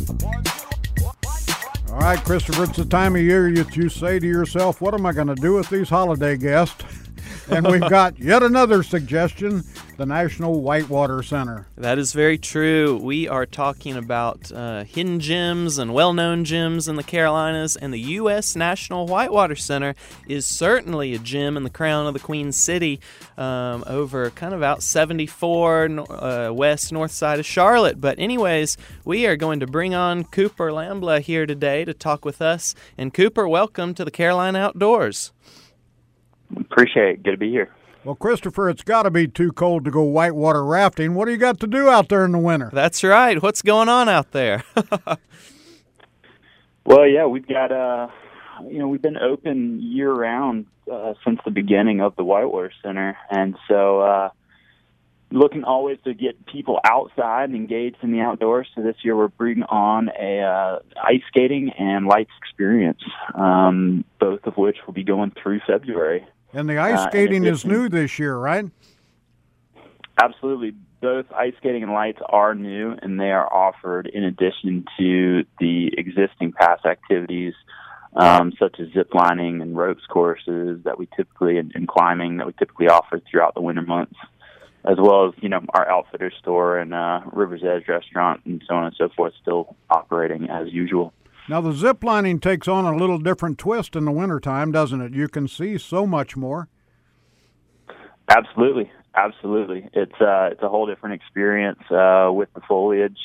All right, Christopher, it's the time of year that you say to yourself, what am I going to do with these holiday guests? And we've got yet another suggestion, the National Whitewater Center. That is very true. We are talking about hidden gems and well-known gems in the Carolinas, and the U.S. National Whitewater Center is certainly a gem in the crown of the Queen City, over kind of out 74 west north side of Charlotte. But anyways, we are going to bring on Cooper Lambla here today to talk with us. And Cooper, welcome to the Carolina Outdoors. Appreciate it. Good to be here. Well, Christopher, it's got to be too cold to go whitewater rafting. What do you got to do out there in the winter? That's right. What's going on out there? Well, yeah, we've got, we've been open year-round since the beginning of the Whitewater Center. And so looking always to get people outside and engaged in the outdoors. So this year we're bringing on a ice skating and lights experience, both of which will be going through February. And the ice skating is new this year, right? Absolutely. Both ice skating and lights are new, and they are offered in addition to the existing past activities, such as zip lining and ropes courses that we typically, and climbing that we typically offer throughout the winter months, as well as, our outfitter store and River's Edge restaurant and so on and so forth still operating as usual. Now, the zip lining takes on a little different twist in the wintertime, doesn't it? You can see so much more. Absolutely. It's a whole different experience with the foliage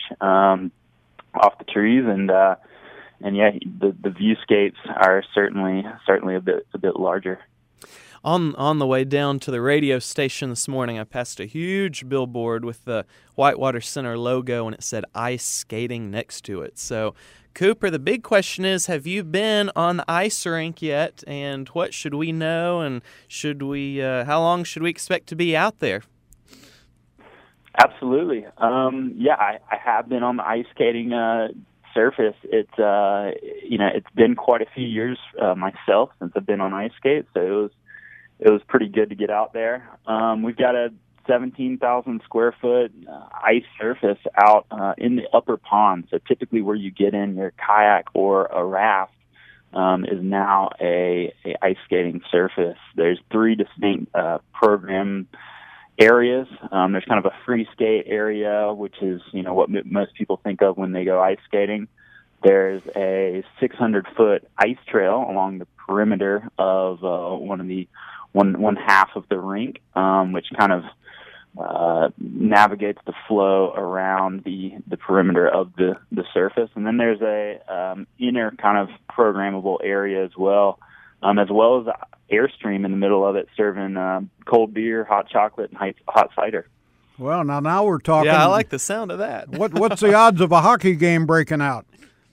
off the trees, and yeah, the viewscapes are certainly a bit larger. On the way down to the radio station this morning, I passed a huge billboard with the Whitewater Center logo, and it said ice skating next to it. So, Cooper, the big question is, have you been on the ice rink yet, and what should we know, and how long should we expect to be out there? Absolutely. I have been on the ice skating surface. It's been quite a few years myself since I've been on ice skates, so it was pretty good to get out there. We've got a 17,000 square foot ice surface out in the upper pond. So typically where you get in your kayak or a raft is now a ice skating surface. There's 3 distinct program areas. There's kind of a free skate area, which is, what most people think of when they go ice skating. There's a 600-foot ice trail along the perimeter of one half of the rink, which kind of navigates the flow around the perimeter of the surface. And then there's a inner kind of programmable area as well as the Airstream in the middle of it, serving cold beer, hot chocolate, and hot cider. Well, now we're talking. Yeah, I like the sound of that. What's the odds of a hockey game breaking out?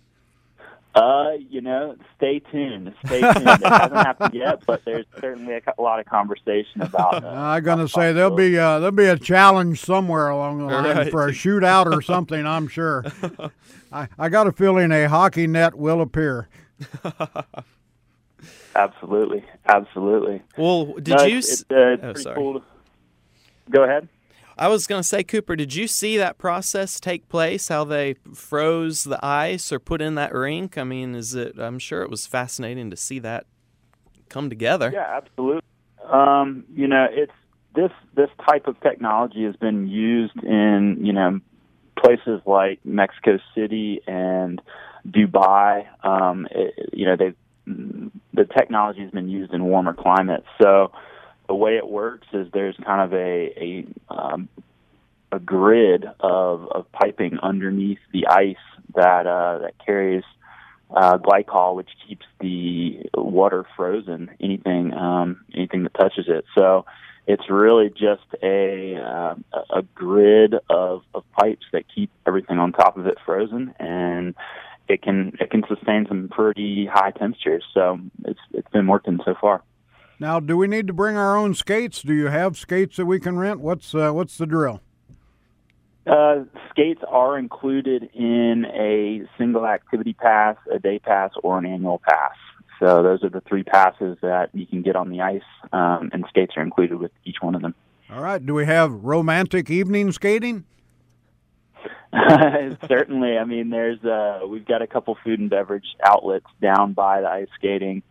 Stay tuned. It hasn't happened yet, but there's certainly a lot of conversation about. I'm going to say there'll be a challenge somewhere along the line for a shootout or something. I'm sure. I got a feeling a hockey net will appear. Absolutely. Well, it's pretty cool. Go ahead. I was going to say, Cooper, did you see that process take place, how they froze the ice or put in that rink? I mean, I'm sure it was fascinating to see that come together. Yeah, absolutely. It's this type of technology has been used in, places like Mexico City and Dubai. The technology has been used in warmer climates. So the way it works is there's kind of a grid of piping underneath the ice that carries glycol, which keeps the water frozen. Anything that touches it. So it's really just a grid of pipes that keep everything on top of it frozen, and it can sustain some pretty high temperatures. So it's been working so far. Now, do we need to bring our own skates? Do you have skates that we can rent? What's the drill? Skates are included in a single activity pass, a day pass, or an annual pass. So those are the 3 passes that you can get on the ice, and skates are included with each one of them. All right. Do we have romantic evening skating? Certainly. I mean, we've got a couple food and beverage outlets down by the ice skating,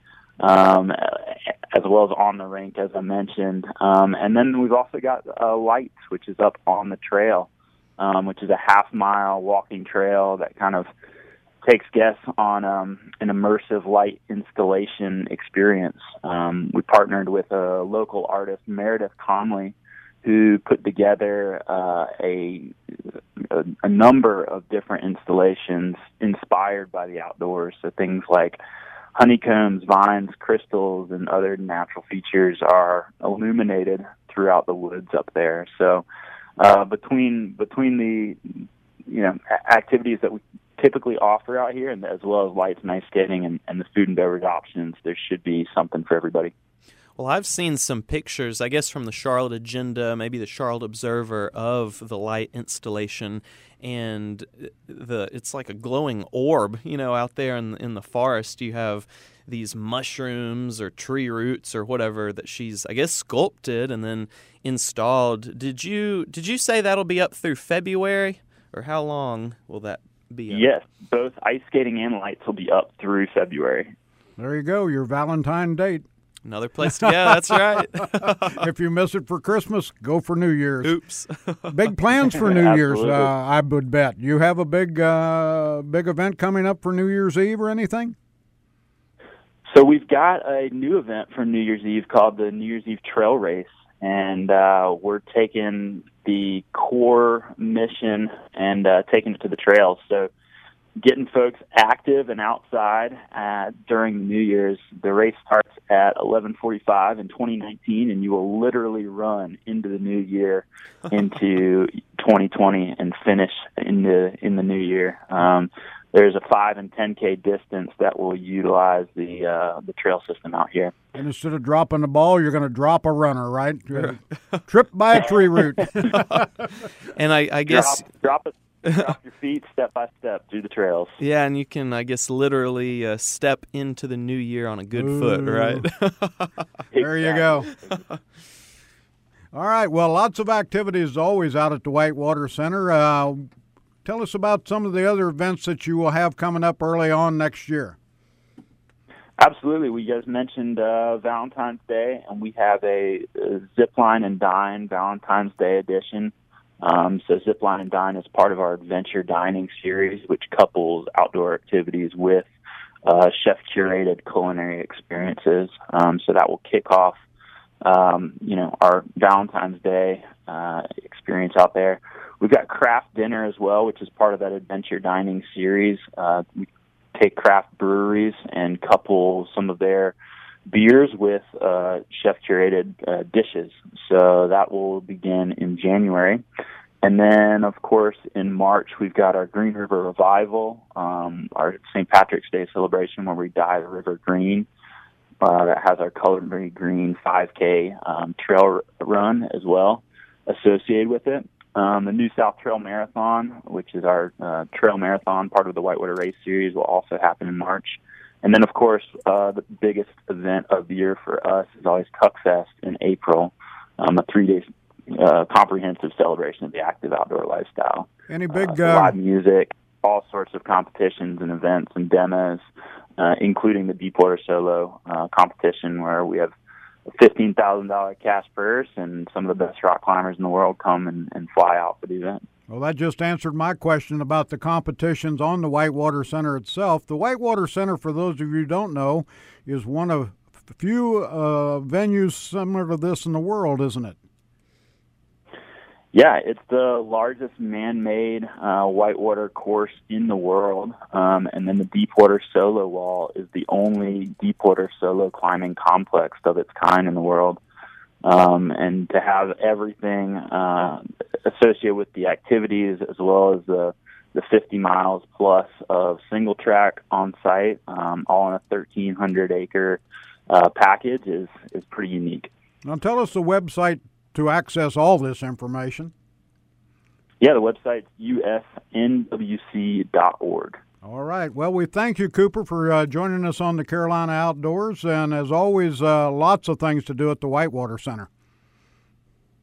as well as on the rink, as I mentioned. And then we've also got Lights, which is up on the trail, which is a half-mile walking trail that kind of takes guests on an immersive light installation experience. We partnered with a local artist, Meredith Conley, who put together a number of different installations inspired by the outdoors. So things like honeycombs, vines, crystals, and other natural features are illuminated throughout the woods up there. So between the activities that we typically offer out here, and as well as lights and ice skating and the food and beverage options, there should be something for everybody. Well, I've seen some pictures, I guess, from the Charlotte Agenda, maybe the Charlotte Observer, of the light installation, and it's like a glowing orb, out there in the forest. You have these mushrooms or tree roots or whatever that she's, I guess, sculpted and then installed. Did you say that'll be up through February, or how long will that be up? Yes, both ice skating and lights will be up through February. There you go, your Valentine date. Another place to go, that's right. If you miss it for Christmas, go for New Year's. Oops. Big plans for New Year's, Absolutely. I would bet. You have a big event coming up for New Year's Eve or anything? So we've got a new event for New Year's Eve called the New Year's Eve Trail Race, and we're taking the core mission and taking it to the trails. So getting folks active and outside during New Year's. The race starts at 11:45 in 2019, and you will literally run into the new year, into 2020, and finish in the new year. There's a 5 and 10K distance that will utilize the trail system out here. And instead of dropping the ball, you're going to drop a runner, right? Trip by a tree root. And I guess Drop your feet step by step through the trails. Yeah, and you can, I guess, literally step into the new year on a good foot, right? There you go. All right, well, lots of activities always out at the Whitewater Center. Tell us about some of the other events that you will have coming up early on next year. Absolutely. We just mentioned Valentine's Day, and we have a Zipline and Dine Valentine's Day edition. So Zipline and Dine is part of our Adventure Dining series, which couples outdoor activities with chef-curated culinary experiences. So that will kick off, our Valentine's Day experience out there. We've got craft dinner as well, which is part of that Adventure Dining series. We take craft breweries and couple some of their beers with chef-curated dishes. So that will begin in January. And then, of course, in March, we've got our Green River Revival, our St. Patrick's Day celebration where we dye the river green. That has our Colored Green 5K trail run as well associated with it. The New South Trail Marathon, which is our trail marathon, part of the Whitewater Race Series, will also happen in March. And then, of course, the biggest event of the year for us is always Tuckfest in April, a 3-day comprehensive celebration of the active outdoor lifestyle. Any big live music, all sorts of competitions and events and demos, including the Deepwater Solo competition, where we have a $15,000 cash purse, and some of the best rock climbers in the world come and fly out for the event. Well, that just answered my question about the competitions on the Whitewater Center itself. The Whitewater Center, for those of you who don't know, is one of few venues similar to this in the world, isn't it? Yeah, it's the largest man-made whitewater course in the world, and then the Deepwater Solo Wall is the only deepwater solo climbing complex of its kind in the world. And to have everything associated with the activities, as well as the 50 miles plus of single track on site, all in a 1,300-acre package, is pretty unique. Now tell us the website to access all this information. Yeah, the website's usnwc.org. All right. Well, we thank you, Cooper, for joining us on the Carolina Outdoors. And as always, lots of things to do at the Whitewater Center.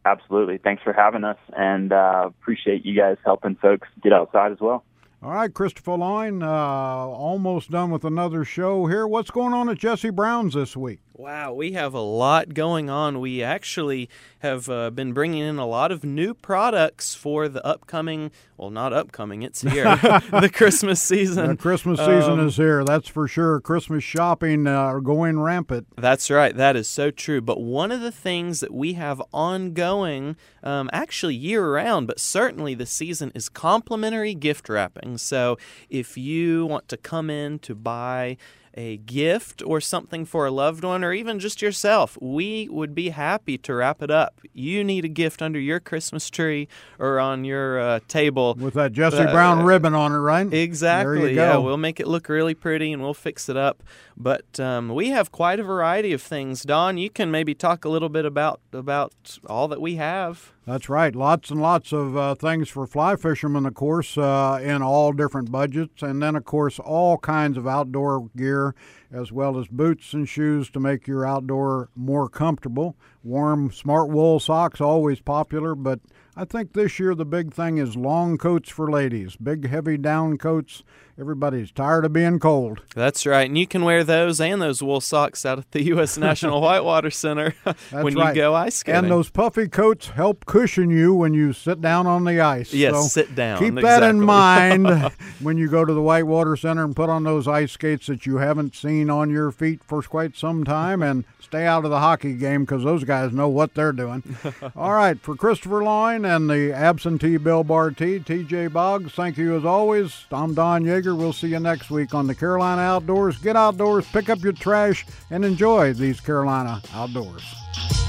Absolutely. Thanks for having us, and appreciate you guys helping folks get outside as well. All right, Christopher Loyne, almost done with another show here. What's going on at Jesse Brown's this week? Wow, we have a lot going on. We actually have been bringing in a lot of new products for the upcoming, well, not upcoming, it's here, the Christmas season. The Christmas season is here, that's for sure. Christmas shopping going rampant. That's right, that is so true. But one of the things that we have ongoing, actually year-round, but certainly this season, is complimentary gift wrapping. So if you want to come in to buy a gift or something for a loved one, or even just yourself, we would be happy to wrap it up. You need a gift under your Christmas tree or on your table. With that Jesse Brown ribbon on it, right? Exactly. There you go. Yeah, we'll make it look really pretty and we'll fix it up. But we have quite a variety of things. Don, you can maybe talk a little bit about all that we have. That's right. Lots and lots of things for fly fishermen, of course, in all different budgets. And then, of course, all kinds of outdoor gear, as well as boots and shoes to make your outdoor more comfortable. Warm, smart wool socks, always popular. But I think this year the big thing is long coats for ladies, big, heavy down coats. Everybody's tired of being cold. That's right. And you can wear those and those wool socks out at the U.S. National Whitewater Center when you go ice skating. And those puffy coats help cushion you when you sit down on the ice. Yes, so sit down. Keep that in mind when you go to the Whitewater Center and put on those ice skates that you haven't seen on your feet for quite some time, and stay out of the hockey game because those guys know what they're doing. All right, for Christopher Loyne and the absentee Bill Barty, TJ Boggs, thank you as always. I'm Don Yeager. We'll see you next week on the Carolina Outdoors. Get outdoors, pick up your trash, and enjoy these Carolina outdoors.